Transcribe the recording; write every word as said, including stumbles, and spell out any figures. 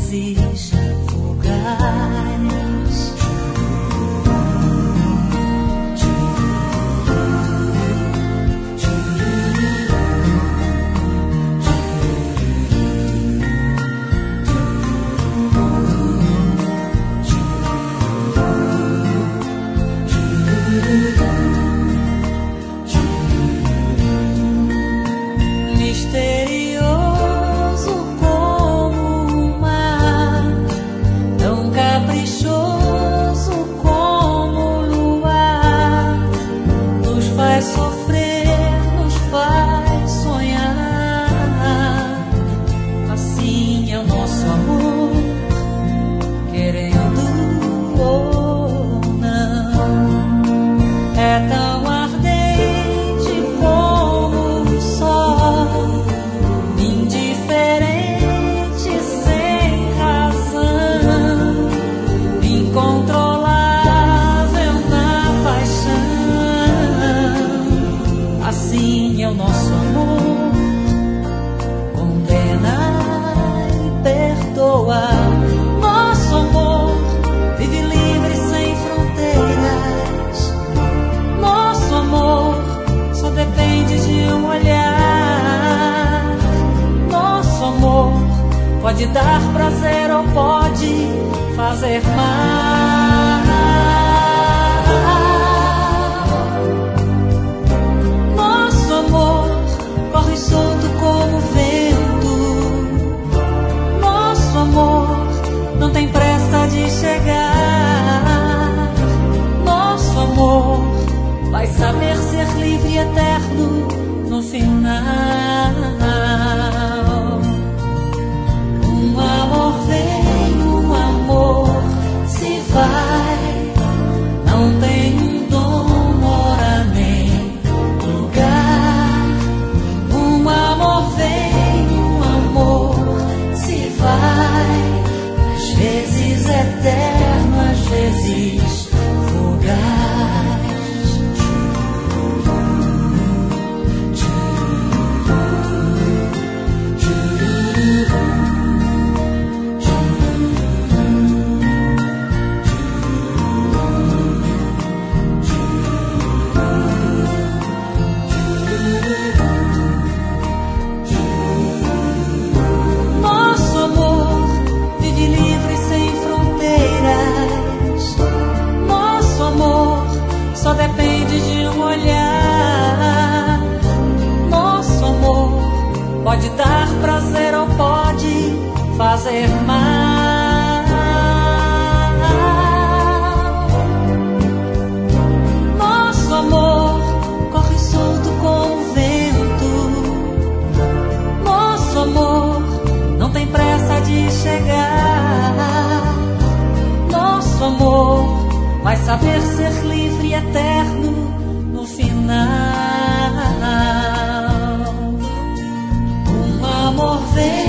vezes fugaz. Misterioso como o mar, tão caprichoso como o luar, nos faz sofrer, nos faz sonhar. Assim é o nosso amor, querendo ou não. É tão ardente como o sol, indiferente sem razão, incontrolável na paixão. Assim é o nosso amor, condena e perdoa. Nosso amor vive livre sem fronteiras. Nosso amor só depende de um olhar. Nosso amor pode dar prazer ou pode fazer mal. Nosso amor corre solto como o vento. Nosso amor não tem pressa de chegar. Nosso amor vai saber ser livre e eterno no final. Um amor vem, um amor se vai, não tem um dom, hora nem lugar. Um amor vem, um amor se vai, às vezes eterno, às vezes fugaz. Nosso amor vive livre sem fronteiras. Nosso amor só depende de um olhar. Nosso amor pode dar prazer ou pode fazer mal. Nosso amor corre solto como o vento. Nosso amor não tem pressa de chegar. Nosso amor vai saber ser livre e eterno no final. Um amor vem.